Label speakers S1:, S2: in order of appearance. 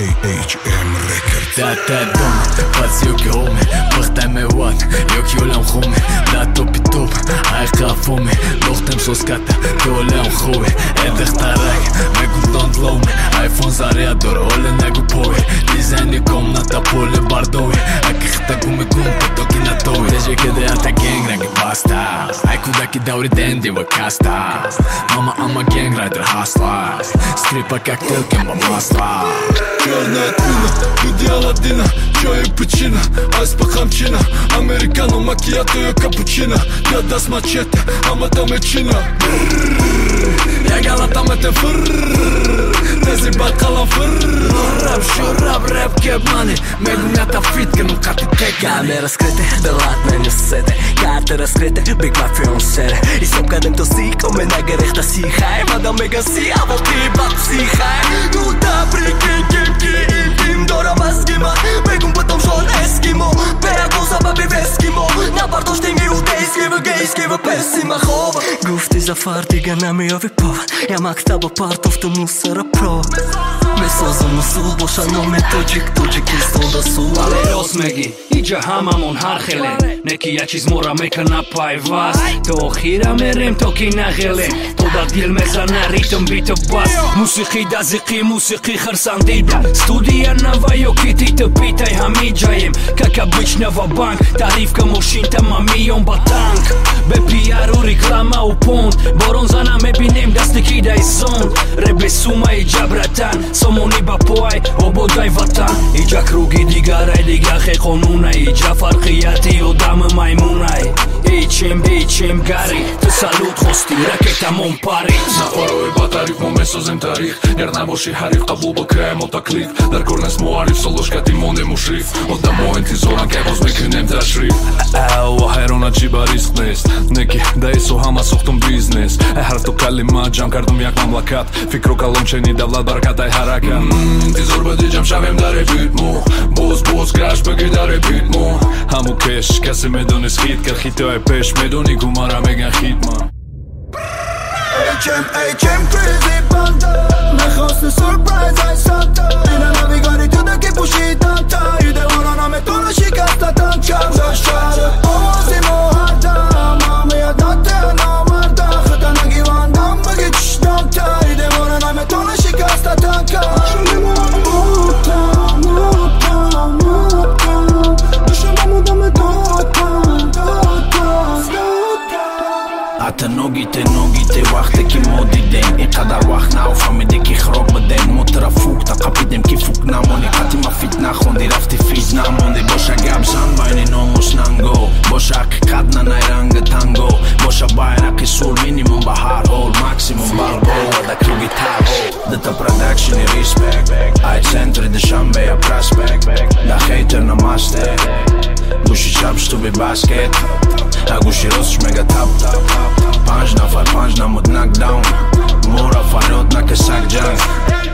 S1: HM Records.
S2: Data dom, pats yok yome, bıxtay me wat, yok yolam xume. Dato pitop, ay qafome, doxtem soskata, tolam xuve. Edix tarak, megu don't low me, iPhone zariador, ole negu pove. Dizajni komnata pole bardove, akixta gume gumpe toki na tove. Deje kede ata gang rangi basta, ay kudaki davri dendi va kasta. Mama ama gang rider hustler, скрипа коктейль кемба масла.
S3: Черная тмина, идеала дина, чё и причина, айс по хамчина, американо, макиато и капучино. Я даст мачете, ама там и чина. Я галатам это фрррр, незибат калам фрррр.
S2: Rap, шурап, рэп, кебмани, мегумята фитка, ну кати тека.
S4: Камеры скрыты, да ладно, не сеты. Карты раскрыты, Big Mafia on set. И сам кадем то сик, у меня горех та сихай. Мадам мега си, а вот ты бат психай. Ну да, прикинь, кемки, интим, дора маскима. Бегум потом жон эскимо. Перагуза баби в эскимо. На борту штинги удейскива, гейскива, песима хова. Гуфти за фартига на миови пова. Я мактаба партов ту мусора про. Месозон усул, бошано ме тоджик, истон да сул.
S5: Aleros megi, iđa hamamon harhele. Neki jači zmora meka napaj vas. To hira merem toki nagele. To da dil meza na ritam bita bas. Musiki da ziki, musiki харсандида. Студия Нова Кити te pitaj hamidžajem. Как обычно ва-банк, тарифка мошинта мамион батанк. Бе пиару реклама у понт. Борон за наме бинем да стики да и сон. Ребе сума иđa bratан. Somoni ba poaj, oboдай ватан. Иđa круги дигарай, дига хехонунай. Иđa фарқияти одам маймунай. HM gari, te salut hosti, raketa mon pari.
S3: Zafaroi batarif mo mesozem tarikh. Nernamoshi harif qabul bakaim o taklif. Dar kornes moarif soloshkati monde mushif. Oda mo intizoran kevoz mekinem tashrif.
S6: Au herona chibaris qnes. Neki da eso hama soxtum biznes. Harto kalima jam kardum yak mamlakat. Fikro kalom cheni davlat barakat ay harakat.
S3: Intizor badijam shavem dar ritmo. Boz crash bagi dar ritmo.
S6: Hamu kesh kasi medonis hit kar khito ay pesh medoni gumara megan hitma.
S7: HM crazy banda. Mekhast surprise ay santa. Ina navigari tu da ke pushi tanta. Ide ona na me tona shikasta tanka. Zashara ozimo hata. Mami adate na marda. Khata nagivandam bagi chishdamta. Ide ona na me tona shikasta tanka.
S2: Ата ногите, вахте ки модидем. И қадар вақт нав фамиде ки хроб бадем. Мотра фук, та қапидем ки фук намони. Қати ма фит нахонди, рафти фит намонди. Боша габсан байни номус нанго. Боша ақиқат на найранга танго. Боша байрақи сур минимум ба ҳар ҳол. Максимум балбо, да круги тарҳо. Дата продакшн и респект. Ай центри душанбе я проспект. Да хейтер намасте. Гуши чап чтобы баскет. А гуши рост мега тап. Панч нафар, панч намуд knockdown. Мора фарёд на кесак джанг.